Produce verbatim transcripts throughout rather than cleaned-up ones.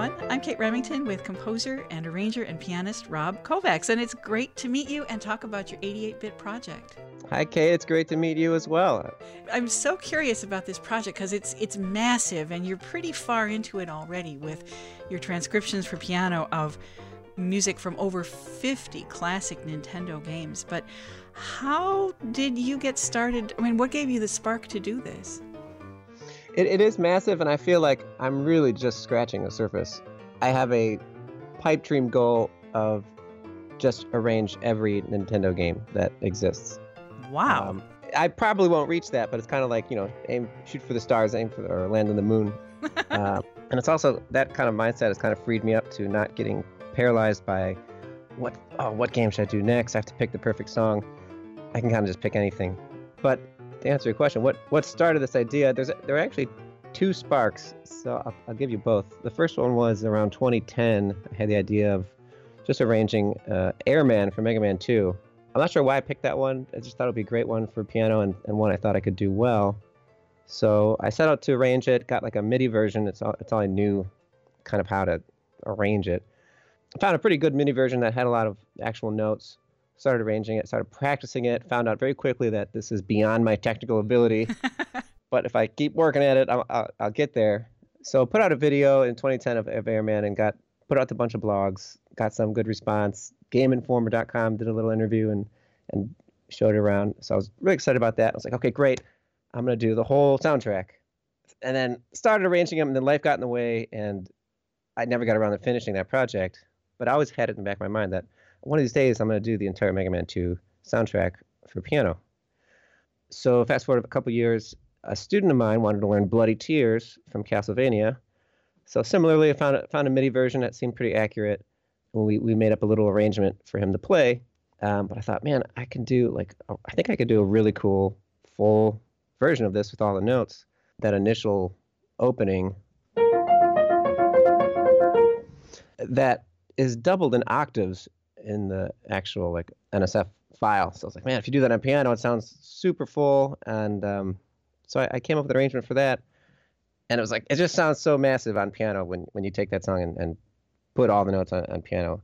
everyone. I'm Kate Remington with composer and arranger and pianist Rob Kovacs, and it's great to meet you and talk about your eighty-eight bit project. Hi, Kate. It's great to meet you as well. I'm so curious about this project because it's it's massive, and you're pretty far into it already with your transcriptions for piano of music from over fifty classic Nintendo games. But how did you get started? I mean, what gave you the spark to do this? It, it is massive, and I feel like I'm really just scratching the surface. I have a pipe dream goal of just arrange every Nintendo game that exists. Wow. Um, I probably won't reach that, but it's kind of like, you know, aim, shoot for the stars, aim for the, or land on the moon. uh, and it's also, that kind of mindset has kind of freed me up to not getting paralyzed by what, oh, what game should I do next? I have to pick the perfect song. I can kind of just pick anything. But to answer your question, what, what started this idea, there's there are actually two sparks, so I'll, I'll give you both. The first one was around twenty ten. I had the idea of just arranging uh, Airman for Mega Man two. I'm not sure why I picked that one. I just thought it would be a great one for piano and, and one I thought I could do well. So I set out to arrange it, got like a MIDI version. It's all, it's all I knew kind of how to arrange it. I found a pretty good MIDI version that had a lot of actual notes. Started arranging it, started practicing it, found out very quickly that this is beyond my technical ability. But if I keep working at it, I'll, I'll, I'll get there. So put out a video in twenty ten of, of Airman and got put out to a bunch of blogs, got some good response. Game Informer dot com did a little interview and, and showed it around. So I was really excited about that. I was like, okay, great. I'm going to do the whole soundtrack. And then started arranging them, and then life got in the way, and I never got around to finishing that project. But I always had it in the back of my mind that one of these days I'm going to do the entire Mega Man two soundtrack for piano. So fast forward a couple years, a student of mine wanted to learn Bloody Tears from Castlevania. So similarly, I found a, found a MIDI version that seemed pretty accurate. And we, we made up a little arrangement for him to play. Um, but I thought, man, I can do like, I think I could do a really cool full version of this with all the notes. That initial opening that is doubled in octaves in the actual like N S F file. So I was like, man, if you do that on piano, it sounds super full. And um, so I, I came up with an arrangement for that. And it was like, it just sounds so massive on piano when, when you take that song and, and put all the notes on, on piano.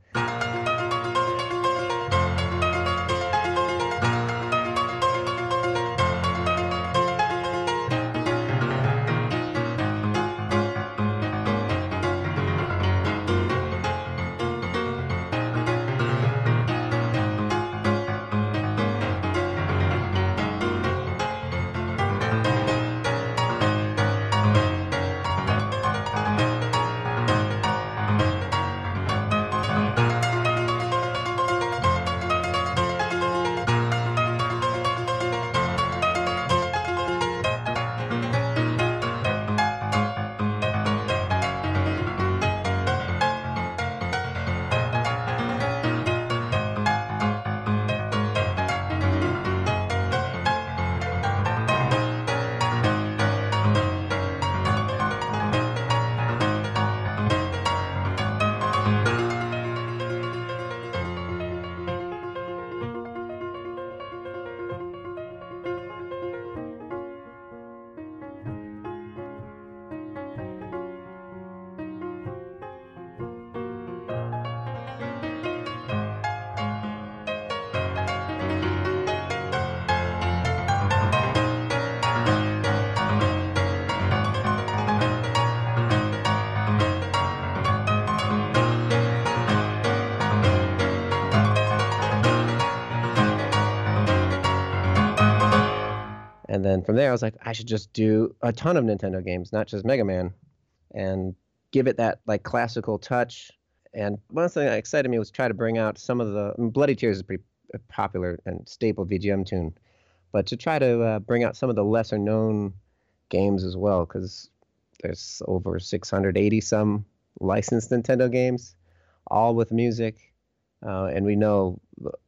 And then from there, I was like, I should just do a ton of Nintendo games, not just Mega Man, and give it that like classical touch. And one thing that excited me was try to bring out some of the I mean, Bloody Tears is a pretty popular and staple V G M tune, but to try to uh, bring out some of the lesser known games as well, because there's over six hundred eighty some licensed Nintendo games, all with music, uh, and we know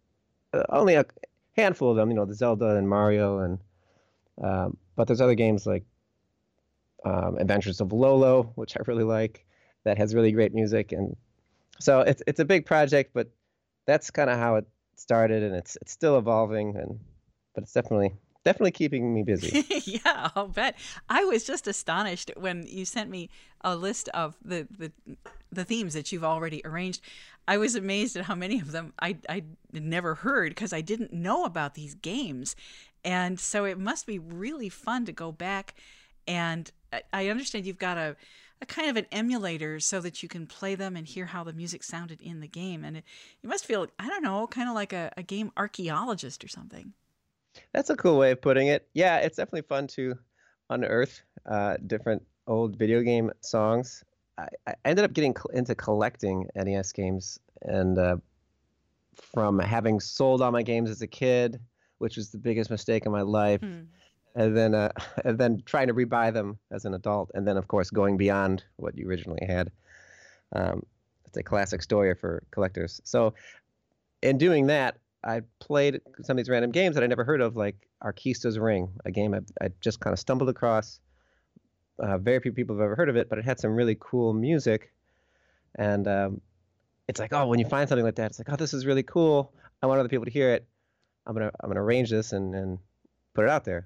uh, only a handful of them. You know, the Zelda and Mario and. Um, but there's other games like um, Adventures of Lolo, which I really like, that has really great music. And so it's it's a big project, but that's kind of how it started, and it's it's still evolving. And but it's definitely definitely keeping me busy. Yeah, I'll bet. I was just astonished when you sent me a list of the, the the themes that you've already arranged. I was amazed at how many of them I I never heard because I didn't know about these games. And so it must be really fun to go back, and I I understand you've got a a kind of an emulator so that you can play them and hear how the music sounded in the game. And it, you must feel, I don't know, kind of like a, a game archaeologist or something. That's a cool way of putting it. Yeah, it's definitely fun to unearth uh, different old video game songs. I, I ended up getting cl- into collecting N E S games, and uh, from having sold all my games as a kid, which was the biggest mistake in my life, Hmm. and then uh, and then trying to rebuy them as an adult, and then of course going beyond what you originally had. Um, it's a classic story for collectors. So in doing that, I played some of these random games that I never heard of, like Arkista's Ring, a game I, I just kind of stumbled across. Uh, very few people have ever heard of it, but it had some really cool music. And um, it's like, oh, when you find something like that, it's like, oh, this is really cool. I want other people to hear it. I'm gonna I'm gonna arrange this and, and put it out there.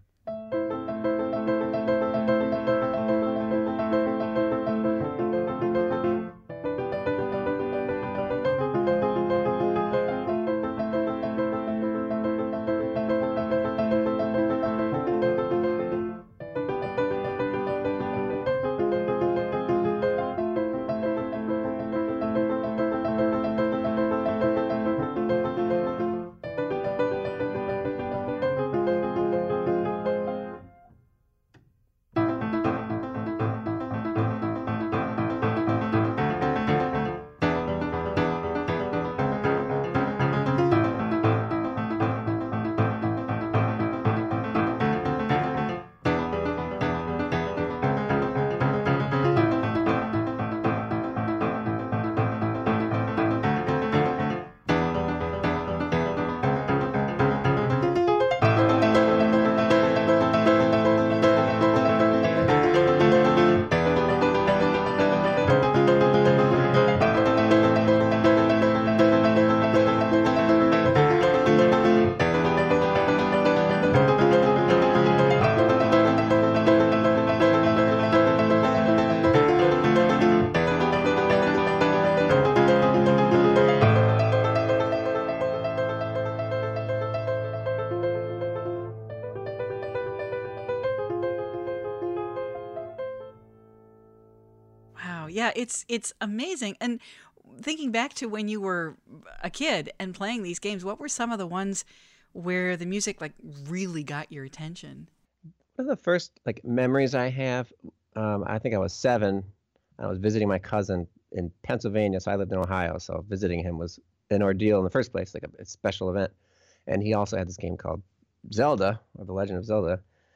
Wow. Yeah, it's it's amazing. And thinking back to when you were a kid and playing these games, what were some of the ones where the music like really got your attention? One of the first like memories I have, um, I think I was seven. I was visiting my cousin in Pennsylvania, so I lived in Ohio. So visiting him was an ordeal in the first place, like a, a special event. And he also had this game called Zelda, or The Legend of Zelda,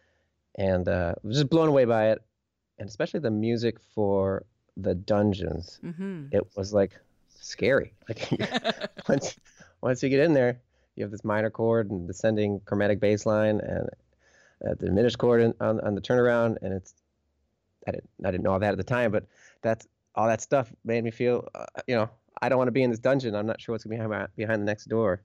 and uh, I was just blown away by it, and especially the music for the dungeons. Mm-hmm. It was like scary. Like once once you get in there, you have this minor chord and descending chromatic bass line, and uh, the diminished chord in, on on the turnaround, and it's I didn't I didn't know all that at the time, but that's all that stuff made me feel uh, you know I don't want to be in this dungeon. I'm not sure what's gonna be behind my, behind the next door.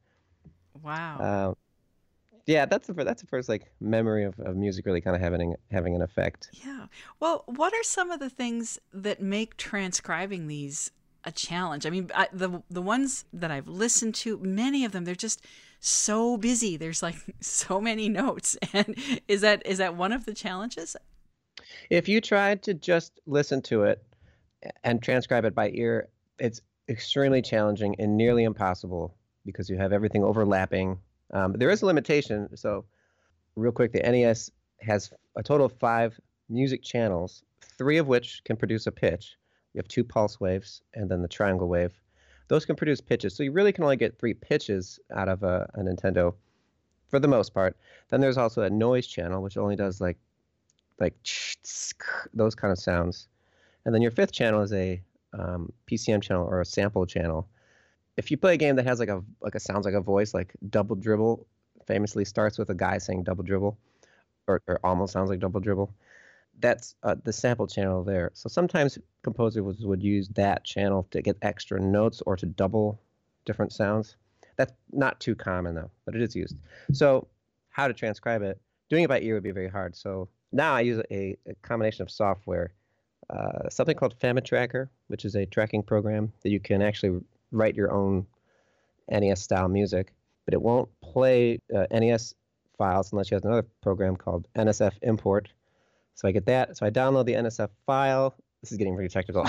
Wow. Um, yeah, that's the fir- that's the first like memory of, of music really kind of having having an effect. Yeah. Well, what are some of the things that make transcribing these a challenge? I mean, I, the the ones that I've listened to, many of them, they're just so busy. There's like so many notes, and is that is that one of the challenges? If you tried to just listen to it and transcribe it by ear, it's extremely challenging and nearly impossible because you have everything overlapping. Um, there is a limitation. So, real quick, the N E S has a total of five music channels, three of which can produce a pitch. You have two pulse waves and then the triangle wave. Those can produce pitches. So, you really can only get three pitches out of a, a Nintendo for the most part. Then there's also a noise channel, which only does like like those kind of sounds. And then your fifth channel is a um, P C M channel or a sample channel. If you play a game that has like a like a sounds like a voice, like Double Dribble famously starts with a guy saying double dribble, or, or almost sounds like double dribble. That's uh, the sample channel there. So sometimes composers would use that channel to get extra notes or to double different sounds. That's not too common though, but it is used. So how to transcribe it? doing it by ear would be very hard. So now I use a, a combination of software, uh, something called FamiTracker, which is a tracking program that you can actually write your own N E S style music, but it won't play uh, N E S files unless you have another program called N S F import. So I get that. So I download the N S F file. This is getting pretty technical.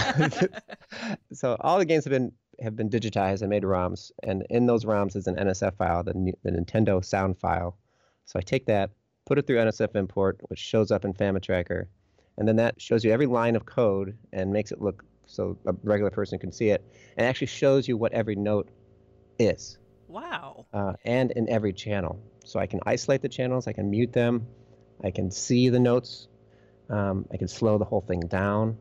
So all the games have been have been digitized and made ROMs, and in those ROMs is an N S F file, the, the Nintendo sound file. So I take that, put it through N S F import, which shows up in FamiTracker, and then that shows you every line of code and makes it look so a regular person can see it, and actually shows you what every note is. Wow. Uh, and in every channel. So I can isolate the channels, I can mute them, I can see the notes, um, I can slow the whole thing down.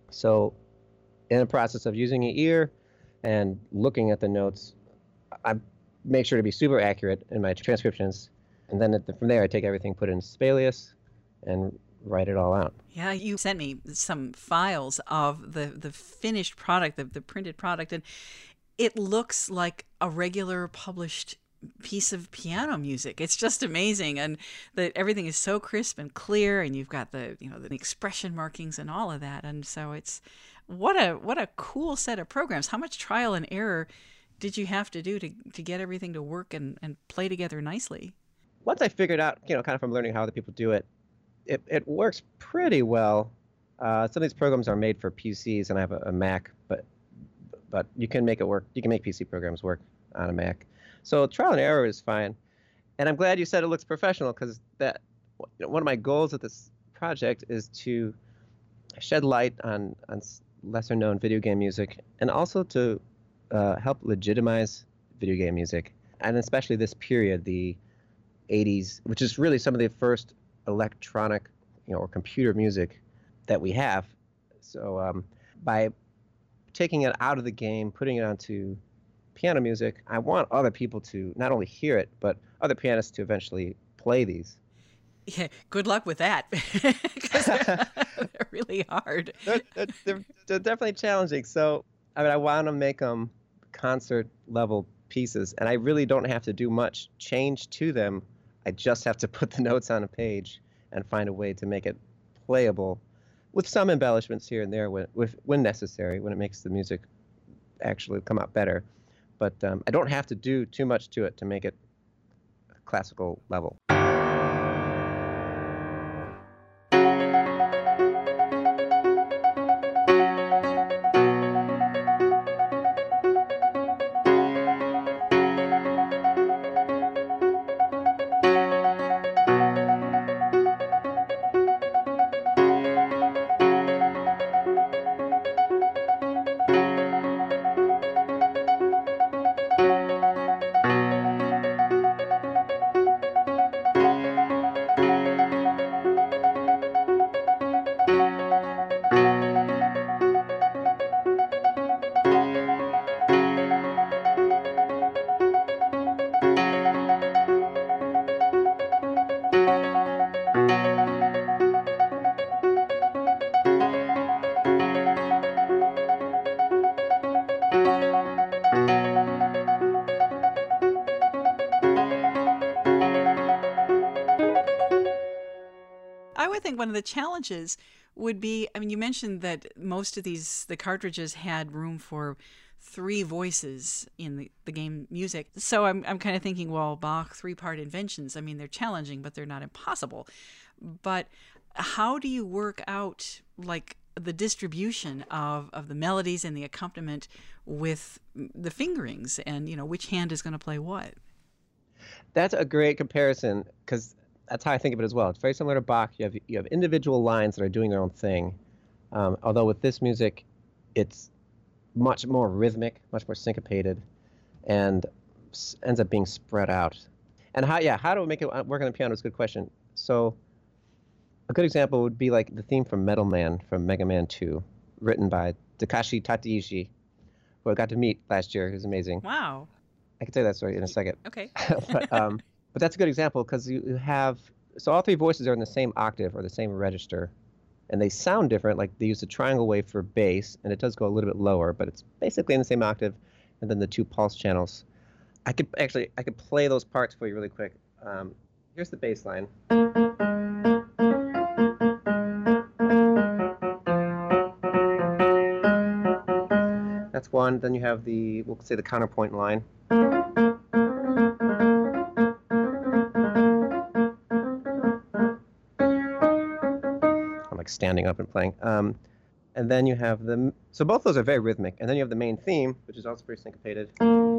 So in the process of using an ear and looking at the notes, I make sure to be super accurate in my transcriptions. And then the, from there, I take everything, put it in Sibelius, and write it all out. Yeah, you sent me some files of the, the finished product, the, the printed product, and it looks like a regular published piece of piano music. It's just amazing, and that everything is so crisp and clear, and you've got the you know the expression markings and all of that. And so it's what a what a cool set of programs. How much trial and error did you have to do to to get everything to work and and play together nicely? Once I figured out, you know, kind of from learning how other people do it, it, it works pretty well. Uh, some of these programs are made for P Cs, and I have a, a Mac, but but you can make it work. You can make P C programs work on a Mac. So trial and error is fine. And I'm glad you said it looks professional, because that you know, one of my goals with this project is to shed light on, on lesser known video game music, and also to uh, help legitimize video game music. And especially this period, the eighties, which is really some of the first electronic you know, or computer music that we have. So um, by taking it out of the game, putting it onto piano music, I want other people to not only hear it, but other pianists to eventually play these. Yeah, good luck with that, because they're, they're really hard. They're, they're, they're, they're definitely challenging. So I mean, I want to make them concert level pieces, and I really don't have to do much change to them. I just have to put the notes on a page and find a way to make it playable, with some embellishments here and there when, with, when necessary, when it makes the music actually come out better. But um, I don't have to do too much to it to make it classical level. I think one of the challenges would be, I mean, you mentioned that most of these, the cartridges had room for three voices in the, the game music. So I'm, I'm kind of thinking, well, Bach three-part inventions, I mean, they're challenging, but they're not impossible. But how do you work out, like, the distribution of, of the melodies and the accompaniment with the fingerings, and, you know, which hand is going to play what? That's a great comparison, because that's how I think of it as well. It's very similar to Bach. You have you have individual lines that are doing their own thing. Um, although with this music, it's much more rhythmic, much more syncopated, and s- ends up being spread out. And how yeah, how do we make it work on the piano is a good question. So a good example would be like the theme from Metal Man from Mega Man two, written by Takashi Tateishi, who I got to meet last year. He was amazing. Wow. I can tell you that story in a second. Okay. but, um, but that's a good example, because you, you have, so all three voices are in the same octave or the same register, and they sound different. Like they use the triangle wave for bass, and it does go a little bit lower, but it's basically in the same octave, and then the two pulse channels. I could actually, I could play those parts for you really quick. Um, here's the bass line. That's one. Then you have the, we'll say the counterpoint line. I'm like standing up and playing. Um, and then you have the, so both those are very rhythmic. And then you have the main theme, which is also pretty syncopated.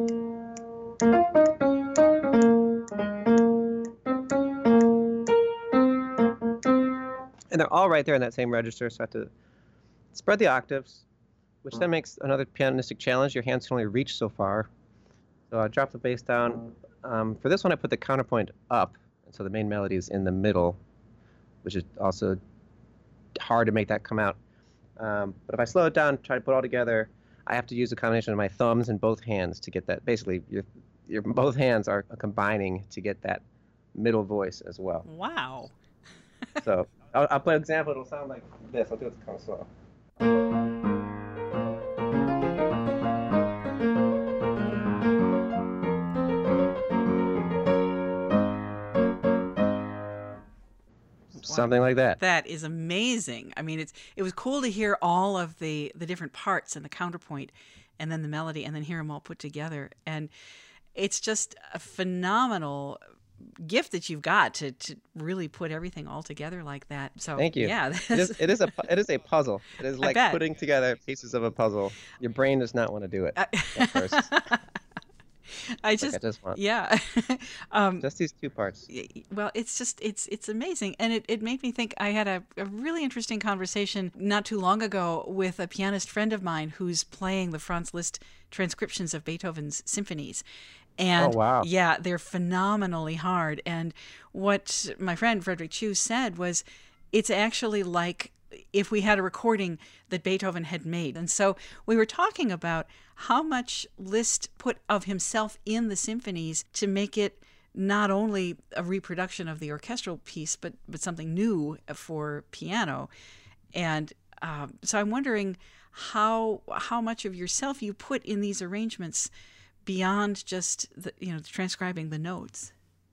And they're all right there in that same register, so I have to spread the octaves, which then makes another pianistic challenge. Your hands can only reach so far. So I drop the bass down. Um, for this one, I put the counterpoint up, and so the main melody is in the middle, which is also hard to make that come out. Um, but if I slow it down, try to put it all together, I have to use a combination of my thumbs and both hands to get that. Basically, your, your both hands are combining to get that middle voice as well. Wow. So I'll, I'll play an example. It'll sound like this. I'll do it kind of slow. Something like that. That is amazing. I mean, it's it was cool to hear all of the the different parts and the counterpoint and then the melody and then hear them all put together. And it's just a phenomenal gift that you've got to, to really put everything all together like that. So thank you. Yeah, it is, it is a it is a puzzle. It is like putting together pieces of a puzzle. Your brain does not want to do it at first. I just, like I just want. yeah. um, just these two parts. Well, it's just, it's it's amazing. And it, it made me think. I had a, a really interesting conversation not too long ago with a pianist friend of mine who's playing the Franz Liszt transcriptions of Beethoven's symphonies. And oh, wow. yeah, they're phenomenally hard. And what my friend Frederick Chu said was, it's actually like if we had a recording that Beethoven had made. And so we were talking about how much Liszt put of himself in the symphonies to make it not only a reproduction of the orchestral piece, but, but something new for piano. And um, so I'm wondering how how much of yourself you put in these arrangements beyond just the, you know, transcribing the notes.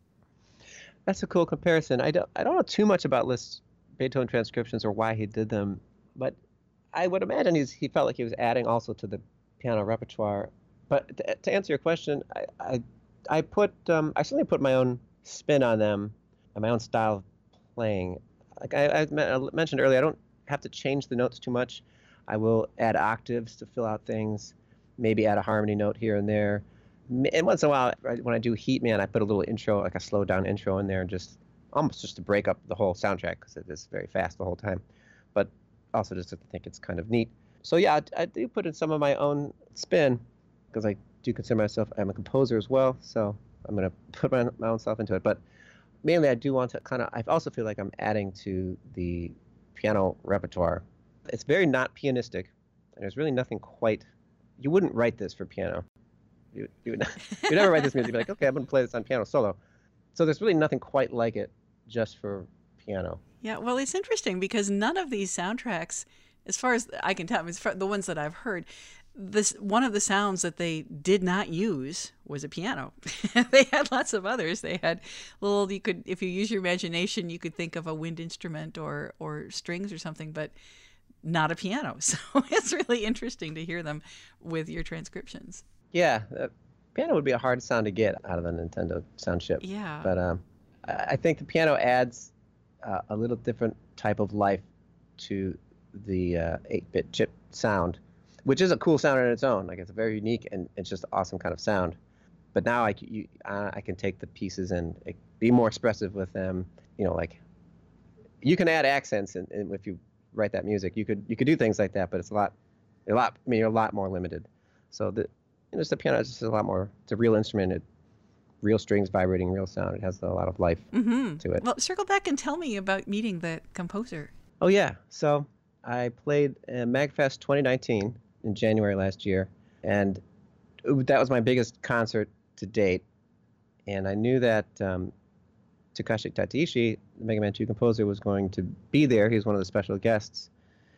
That's a cool comparison. I don't I don't know too much about Liszt's Beethoven transcriptions or why he did them, but I would imagine he's, he felt like he was adding also to the piano repertoire. But to, to answer your question, I I, I put um, I certainly put my own spin on them and my own style of playing. Like I, I mentioned earlier, I don't have to change the notes too much. I will add octaves to fill out things, maybe add a harmony note here and there. And once in a while, when I do Heat Man, I put a little intro, like a slowed down intro in there, just almost just to break up the whole soundtrack because it is very fast the whole time. But also just to think it's kind of neat. So yeah, I, I do put in some of my own spin because I do consider myself, I'm a composer as well. So I'm going to put my, my own self into it. But mainly I do want to kind of, I also feel like I'm adding to the piano repertoire. It's very not pianistic. And there's really nothing quite, you wouldn't write this for piano. You, you would not, you'd never write this music. You'd be like, okay, I'm going to play this on piano solo. So there's really nothing quite like it just for piano. Yeah, well, it's interesting because none of these soundtracks, as far as I can tell, as far, the ones that I've heard, this one of the sounds that they did not use was a piano. They had lots of others. They had little, you could, if you use your imagination, you could think of a wind instrument or or strings or something, but not a piano. So it's really interesting to hear them with your transcriptions. Yeah, uh, piano would be a hard sound to get out of the Nintendo sound chip. Yeah. But um, I think the piano adds uh, a little different type of life to the uh, eight-bit chip sound, which is a cool sound on its own. Like, it's a very unique and it's just an awesome kind of sound. But now I, you, uh, I can take the pieces and be more expressive with them. You know, like, you can add accents and, and if you write that music, you could you could do things like that, but it's a lot, a lot. I mean, you're a lot more limited. So the, you know, just the piano is just a lot more. It's a real instrument. It, real strings vibrating, real sound. It has a lot of life mm-hmm. to it. Well, circle back and tell me about meeting the composer. Oh yeah, so I played uh, MagFest twenty nineteen in January last year, and that was my biggest concert to date. And I knew that um, Takashi Tateishi, the Mega Man two composer, was going to be there. He was one of the special guests.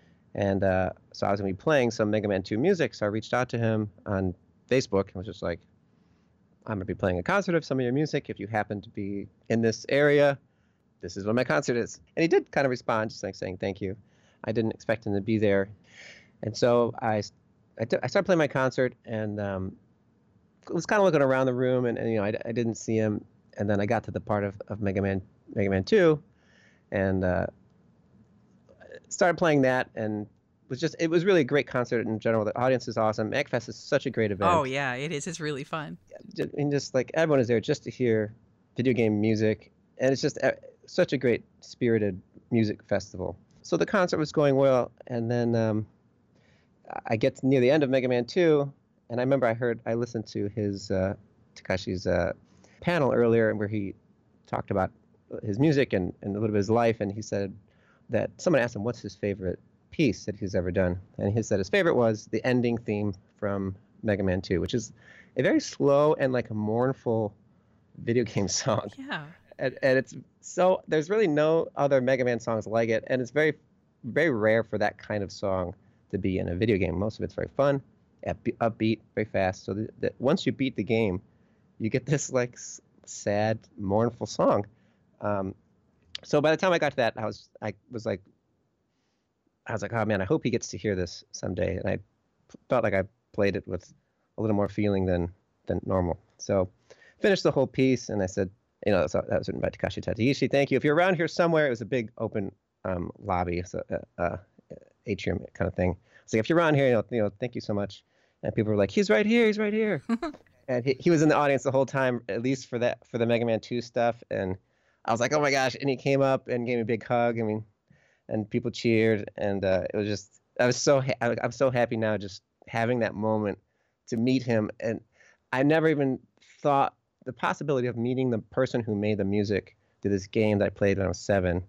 And uh, so I was going to be playing some Mega Man two music, so I reached out to him on Facebook and was just like, I'm going to be playing a concert of some of your music. If you happen to be in this area, this is when my concert is. And he did kind of respond, just like saying thank you. I didn't expect him to be there. And so I, I, did, I started playing my concert, and um, was kind of looking around the room, and, and you know, I, I didn't see him. And then I got to the part of, of Mega Man, Mega Man two, and uh, started playing that, and was just, it was really a great concert in general. The audience is awesome. MagFest is such a great event. Oh yeah, it is. It's really fun. And just like everyone is there just to hear video game music, and it's just uh, such a great spirited music festival. So the concert was going well, and then um, I get near the end of Mega Man two, and I remember I heard, I listened to his, uh, Takashi's uh, panel earlier, where he talked about his music and, and a little bit of his life, and he said that someone asked him what's his favorite piece that he's ever done, and he said his favorite was the ending theme from Mega Man two, which is a very slow and like a mournful video game song. Yeah. And, and it's so, there's really no other Mega Man songs like it, and it's very, very rare for that kind of song to be in a video game. Most of it's very fun, upbeat, very fast. So that, that once you beat the game, you get this like s- sad, mournful song. Um, so by the time I got to that, I was, I was like, I was like, oh man, I hope he gets to hear this someday. And I felt like I played it with a little more feeling than than normal. So finished the whole piece, and I said, you know, so that was written by Takashi Tateishi. Thank you. If you're around here somewhere, it was a big open um, lobby, so uh, uh, atrium kind of thing. So if you're around here, you know, you know, thank you so much. And people were like, he's right here, he's right here. And he, he was in the audience the whole time, at least for that for the Mega Man two stuff. And I was like, oh my gosh! And he came up and gave me a big hug. I mean. And people cheered, and uh, it was just, I was so, ha- I'm so happy now just having that moment to meet him. And I never even thought the possibility of meeting the person who made the music to this game that I played when I was seven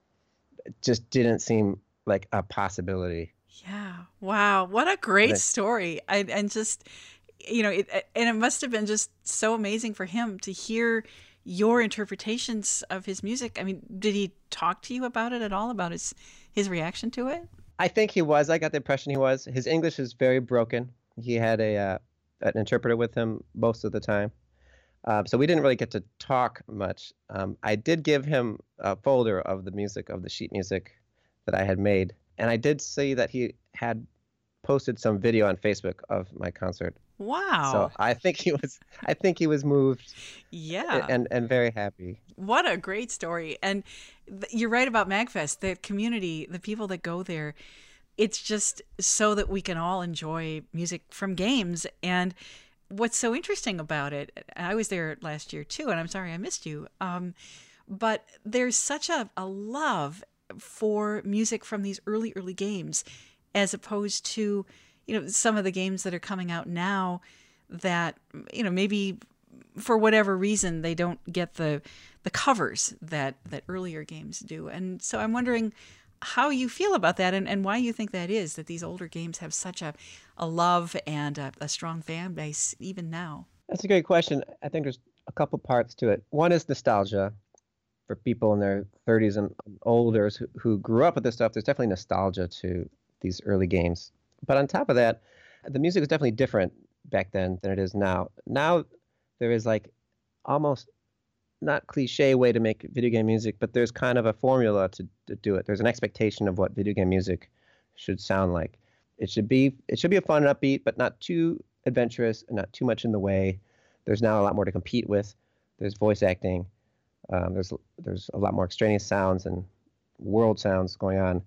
just didn't seem like a possibility. Yeah. Wow. What a great I, story. I, and just, you know, it, and it must have been just so amazing for him to hear your interpretations of his music. I mean, did he talk to you about it at all, about his his reaction to it? I think he was. I got the impression he was. His English is very broken. He had a uh, an interpreter with him most of the time. Um, so we didn't really get to talk much. Um, I did give him a folder of the music, of the sheet music that I had made. And I did see that he had posted some video on Facebook of my concert. Wow. So I think he was I think he was moved. Yeah. And and very happy. What a great story. And th- you're right about MagFest, the community, the people that go there. It's just so that we can all enjoy music from games. And what's so interesting about it, I was there last year too, and I'm sorry I missed you. Um, but there's such a, a love for music from these early, early games, as opposed to, you know, some of the games that are coming out now that, you know, maybe for whatever reason they don't get the the covers that that earlier games do. And so I'm wondering how you feel about that, and, and why you think that is, that these older games have such a, a love and a, a strong fan base even now. That's a great question. I think there's a couple parts to it. One is nostalgia for people in their thirties and older who, who grew up with this stuff. There's definitely nostalgia to these early games. But on top of that, the music is definitely different back then than it is now. Now there is like almost not cliche way to make video game music, but there's kind of a formula to, to do it. There's an expectation of what video game music should sound like. It should be it should be a fun and upbeat, but not too adventurous and not too much in the way. There's now a lot more to compete with. There's voice acting. Um, there's there's a lot more extraneous sounds and world sounds going on.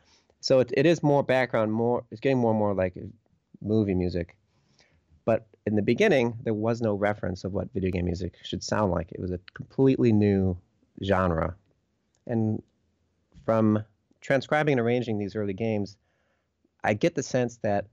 So it it is more background, more it's getting more and more like movie music. But in the beginning, there was no reference of what video game music should sound like. It was a completely new genre. And from transcribing and arranging these early games, I get the sense that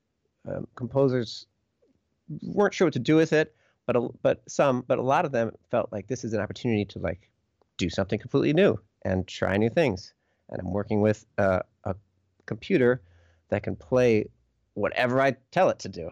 um, composers weren't sure what to do with it, but a, but some, but a lot of them felt like this is an opportunity to like do something completely new and try new things. And I'm working with a, a computer that can play whatever I tell it to do.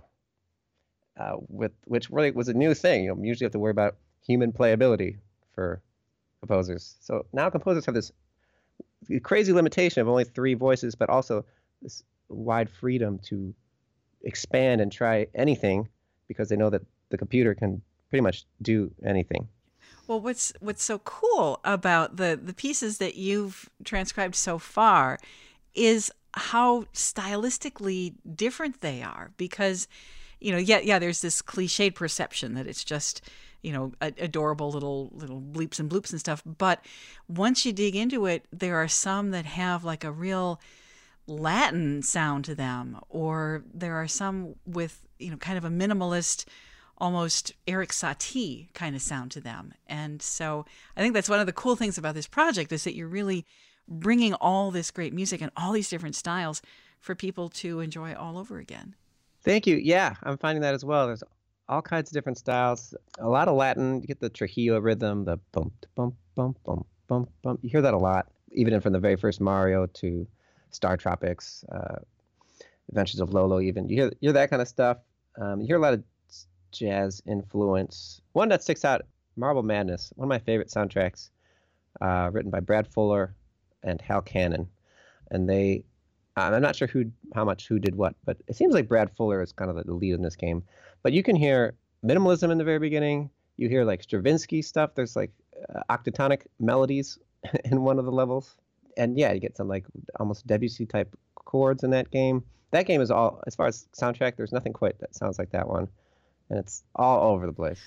Uh, with which really was a new thing. You know, usually have to worry about human playability for composers. So now composers have this crazy limitation of only three voices, but also this wide freedom to expand and try anything because they know that the computer can pretty much do anything. Well, what's what's so cool about the the pieces that you've transcribed so far is how stylistically different they are. Because, you know, yeah, yeah, there's this cliched perception that it's just, you know, a- adorable little little bleeps and bloops and stuff. But once you dig into it, there are some that have like a real Latin sound to them, or there are some with, you know, kind of a minimalist, almost Eric Satie kind of sound to them. And so I think that's one of the cool things about this project, is that you're really bringing all this great music and all these different styles for people to enjoy all over again. Thank you. Yeah, I'm finding that as well. There's all kinds of different styles. A lot of Latin. You get the Trujillo rhythm, the bump, bump, bump, bump, bump, bump. You hear that a lot, even from the very first Mario to Star Tropics, uh, Adventures of Lolo. Even you hear you hear that kind of stuff. Um, you hear a lot of jazz influence. One that sticks out, Marble Madness, one of my favorite soundtracks, uh, written by Brad Fuller and Hal Cannon. And they, uh, I'm not sure who, how much who did what, but it seems like Brad Fuller is kind of the lead in this game. But you can hear minimalism in the very beginning. You hear like Stravinsky stuff. There's like uh, octatonic melodies in one of the levels. And yeah, you get some like almost Debussy type chords in that game. That game is all, as far as soundtrack, there's nothing quite that sounds like that one. And it's all over the place.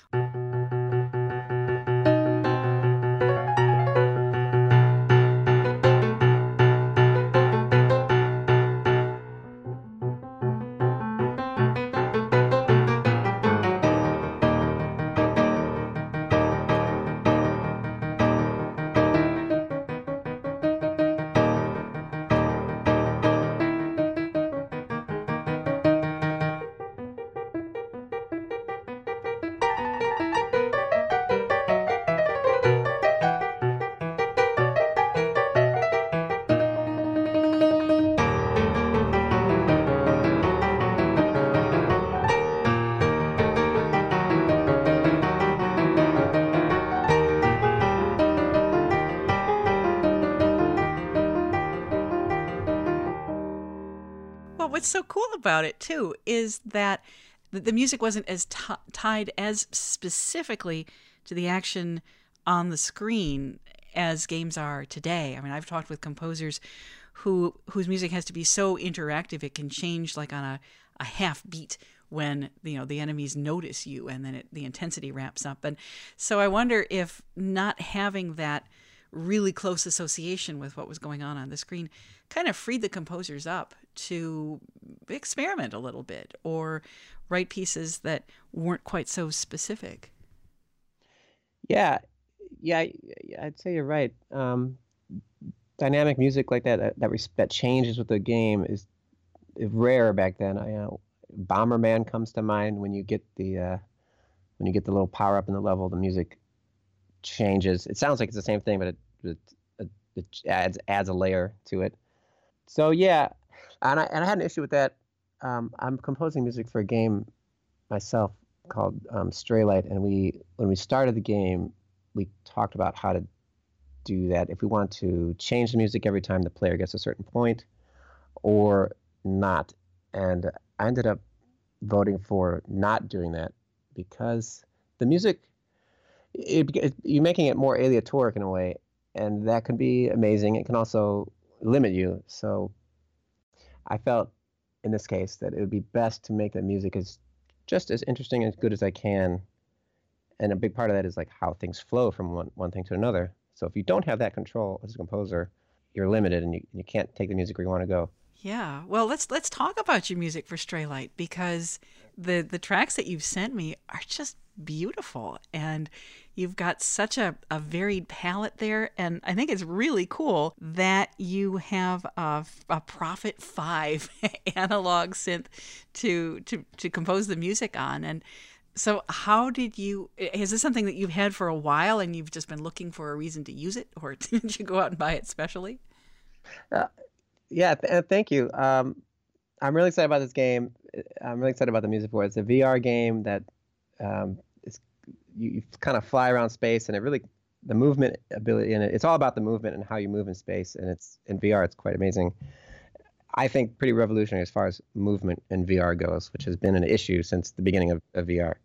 Well, what's so cool about it, too, is that the, the music wasn't as t- tied as specifically to the action on the screen as games are today. I mean, I've talked with composers who whose music has to be so interactive it can change like on a, a half beat when, you know, the enemies notice you, and then it, the intensity ramps up. And so I wonder if not having that really close association with what was going on on the screen kind of freed the composers up to experiment a little bit or write pieces that weren't quite so specific. Yeah, yeah, I'd say you're right. Um, dynamic music like that that that, res- that changes with the game is rare back then. I, uh, Bomberman comes to mind. When you get the uh, when you get the little power up in the level, the music changes. It sounds like it's the same thing, but it it, it, it adds adds a layer to it. So yeah, and I and I had an issue with that. Um, I'm composing music for a game myself called um, Straylight, and we when we started the game, we talked about how to do that. If we want to change the music every time the player gets a certain point, or not. And I ended up voting for not doing that because the music, it, it, you're making it more aleatoric in a way, and that can be amazing. It can also limit you. So I felt in this case that it would be best to make the music as just as interesting and as good as I can. And a big part of that is like how things flow from one, one thing to another. So if you don't have that control as a composer, you're limited and you, you can't take the music where you want to go. Yeah. Well, let's let's talk about your music for Straylight, because the the tracks that you've sent me are just beautiful, and you've got such a, a varied palette there. And I think it's really cool that you have a, a Prophet five analog synth to, to to compose the music on. And so how did you, is this something that you've had for a while and you've just been looking for a reason to use it, or did you go out and buy it specially? Uh, yeah, th- uh, thank you. Um, I'm really excited about this game. I'm really excited about the music for it. It's a V R game that um, is, you, you kind of fly around space, and it really, the movement ability in it, it's all about the movement and how you move in space. And it's in V R, it's quite amazing. I think pretty revolutionary as far as movement in V R goes, which has been an issue since the beginning of, of V R. But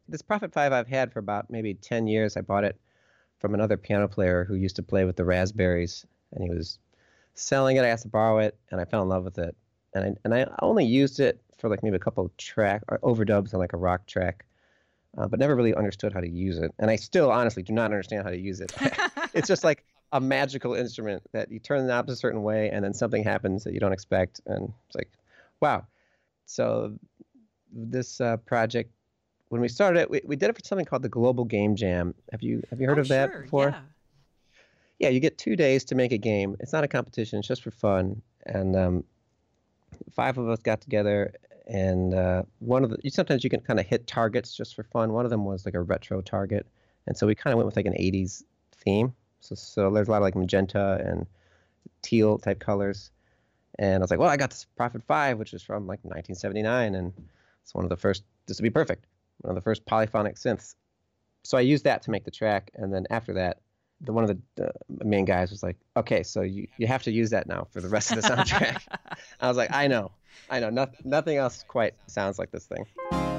this Prophet five I've had for about maybe ten years. I bought it from another piano player who used to play with the Raspberries, and he was selling it. I asked to borrow it, and I fell in love with it. And I, and I only used it for like maybe a couple of track or overdubs on like a rock track, uh, but never really understood how to use it. And I still honestly do not understand how to use it. It's just like a magical instrument that you turn the knobs a certain way, and then something happens that you don't expect, and it's like, wow. So this uh, project, when we started it, we, we did it for something called the Global Game Jam. Have you have you heard Oh, of that sure. before? Yeah. Yeah, you get two days to make a game. It's not a competition; it's just for fun. And um, five of us got together, and uh, one of the you, sometimes you can kind of hit targets just for fun. One of them was like a retro target, and so we kind of went with like an eighties theme. So so there's a lot of like magenta and teal type colors. And I was like, well, I got this Prophet five, which is from like nineteen seventy-nine, and it's one of the first. This would be perfect. One of the first polyphonic synths. So I used that to make the track, and then after that, the one of the uh, main guys was like, okay, so you, you have to use that now for the rest of the soundtrack. I was like, I know, I know, no, nothing else quite sounds like this thing.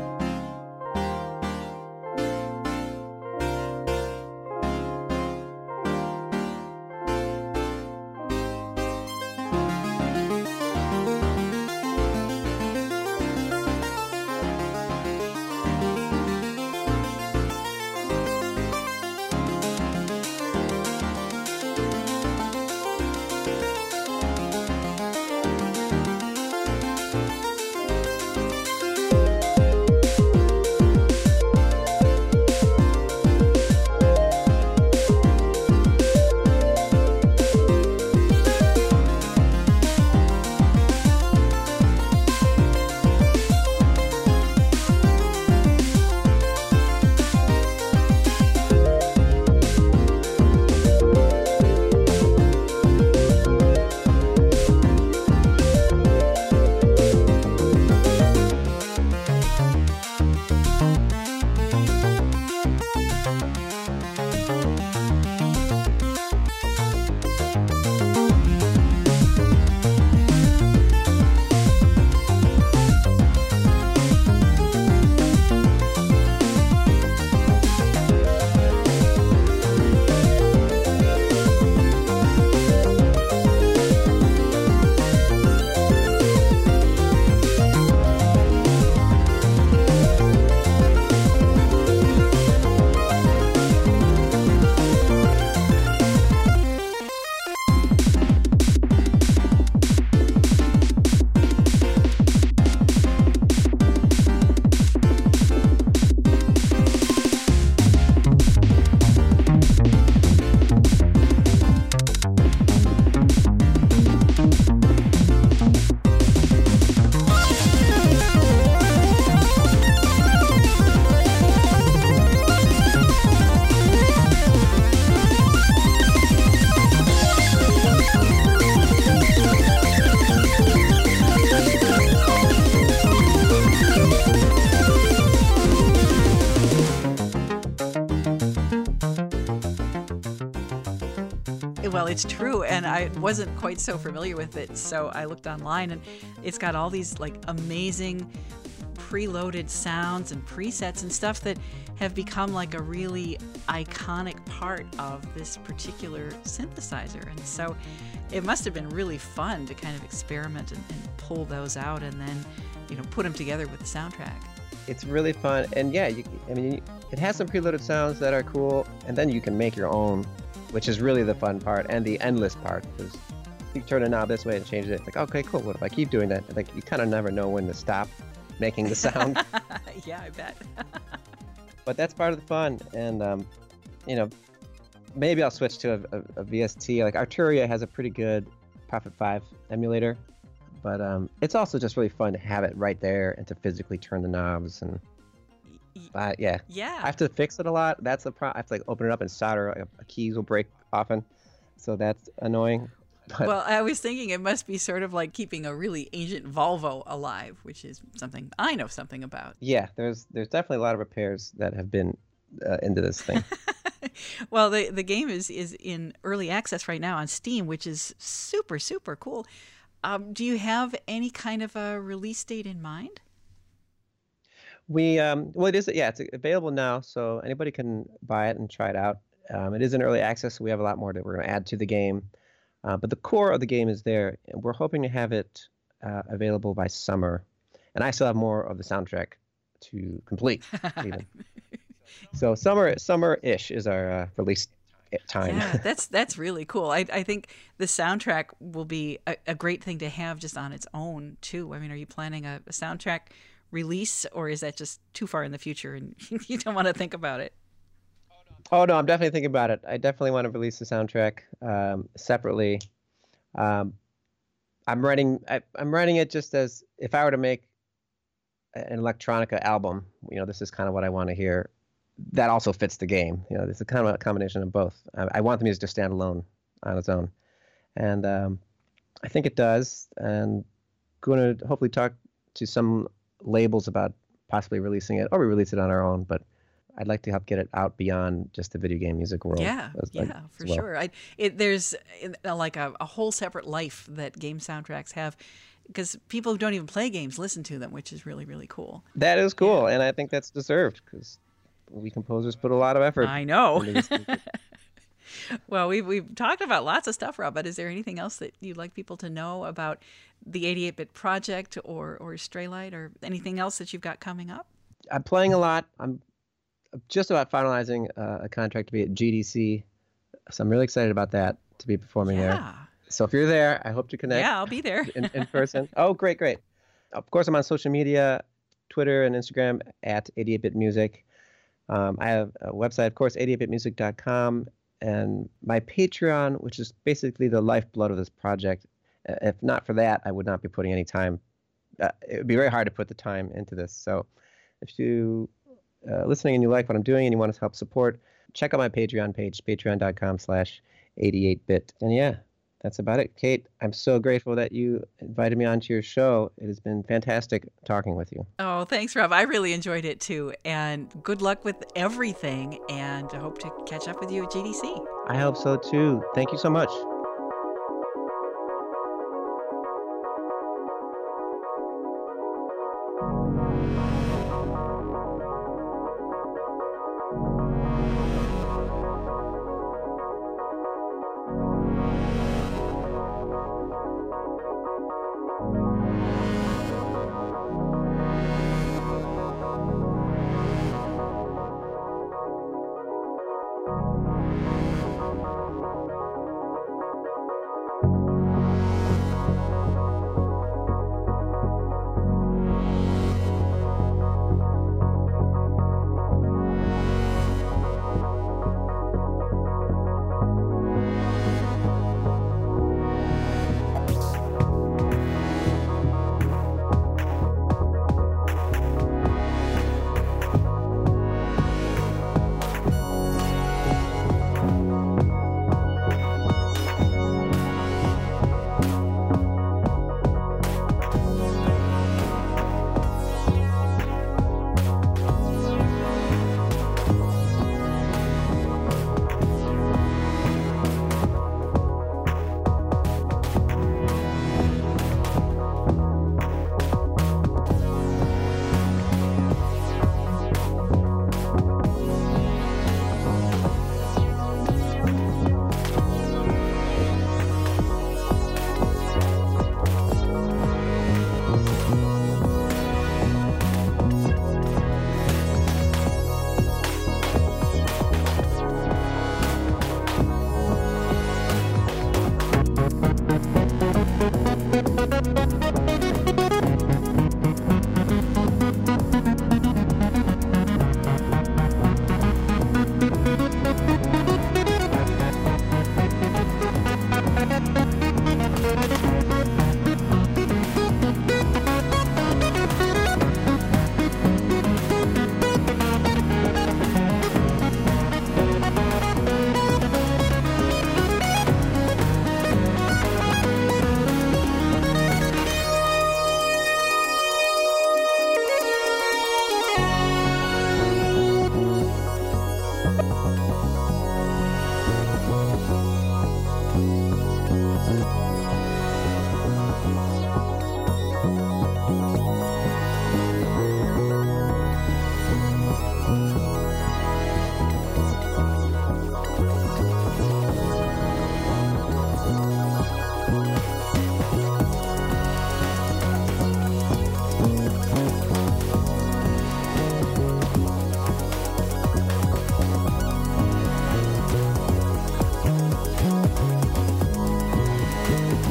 Well, it's true, and I wasn't quite so familiar with it, so I looked online, and it's got all these like amazing preloaded sounds and presets and stuff that have become like a really iconic part of this particular synthesizer. And so it must have been really fun to kind of experiment and, and pull those out and then, you know, put them together with the soundtrack. It's really fun, and yeah, you, I mean, it has some preloaded sounds that are cool, and then you can make your own, which is really the fun part and the endless part, because you turn a knob this way and change it. It's like, okay, cool. What if I keep doing that? Like, you kind of never know when to stop making the sound. Yeah, I bet. But that's part of the fun, and um, you know, maybe I'll switch to a, a, a V S T. Like Arturia has a pretty good Prophet five emulator, but um, it's also just really fun to have it right there and to physically turn the knobs and. Uh, yeah. Yeah. I have to fix it a lot. That's the problem. I have to like open it up and solder. Uh, keys will break often, so that's annoying. But well, I was thinking it must be sort of like keeping a really ancient Volvo alive, which is something I know something about. yeah, there's there's definitely a lot of repairs that have been uh, into this thing. Well, the the game is is in early access right now on Steam, which is super super cool. Um, do you have any kind of a release date in mind? We um, well, it is yeah, it's available now, so anybody can buy it and try it out. Um, it is in early access, so we have a lot more that we're going to add to the game. Uh, but the core of the game is there, and we're hoping to have it uh, available by summer. And I still have more of the soundtrack to complete, even. So summer, summer-ish is our uh, release time. Yeah, that's that's really cool. I I think the soundtrack will be a, a great thing to have just on its own too. I mean, are you planning a, a soundtrack release, or is that just too far in the future and you don't want to think about it? Oh no, I'm definitely thinking about it. I definitely want to release the soundtrack um, separately. Um, I'm writing. I, I'm writing it just as if I were to make an electronica album. You know, this is kind of what I want to hear. That also fits the game. You know, it's a kind of a combination of both. I, I want the music to stand alone on its own, and um, I think it does. And going to hopefully talk to some labels about possibly releasing it, or we release it on our own. But I'd like to help get it out beyond just the video game music world. Yeah, as, yeah, like, for as well. sure. I it, there's uh, like a, a whole separate life that game soundtracks have, because people who don't even play games listen to them, which is really, really cool. That is cool, and I think that's deserved because we composers put a lot of effort. I know. into this music. Well, we've, we've talked about lots of stuff, Rob, but is there anything else that you'd like people to know about the eighty-eight bit project or, or Straylight, or anything else that you've got coming up? I'm playing a lot. I'm just about finalizing uh, a contract to be at G D C, so I'm really excited about that, to be performing Yeah. there. So if you're there, I hope to connect. Yeah, I'll be there. in, in person. Oh, great, great. Of course, I'm on social media, Twitter and Instagram at eighty-eight bit music. Um, I have a website, of course, eighty-eight bit music dot com, and my Patreon, which is basically the lifeblood of this project. Uh, If not for that, I would not be putting any time. Uh, it would be very hard to put the time into this. So if you uh, listening and you like what I'm doing and you want to help support, check out my Patreon page, patreon dot com slash eighty-eight bit. And yeah, that's about it. Kate, I'm so grateful that you invited me onto your show. It has been fantastic talking with you. Oh, thanks, Rob. I really enjoyed it too. And good luck with everything. And I hope to catch up with you at G D C. I hope so too. Thank you so much.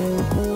Bye.